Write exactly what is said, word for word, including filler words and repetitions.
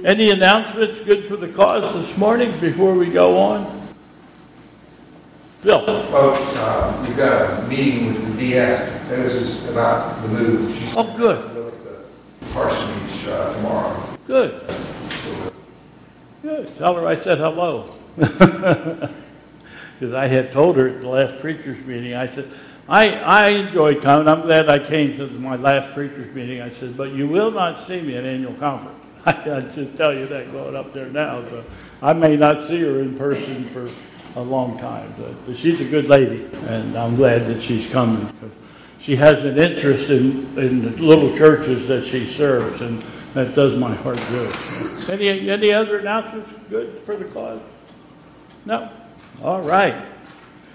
Any announcements good for the cause this morning before we go on? Bill. Folks, uh, we've got a meeting with the D S, and this is about the move. She's oh, good. going to look at the parsonage uh, tomorrow. Good. Good. Tell her I said hello. Because I had told her at the last preacher's meeting, I said, I, I enjoyed coming. I'm glad I came to my last preacher's meeting. I said, but you will not see me at annual conference. I can just tell you that going up there now. So I may not see her in person for a long time. But, but she's a good lady, and I'm glad that she's coming. She has an interest in, in the little churches that she serves, and that does my heart good. Any, any other announcements good for the cause? No? All right.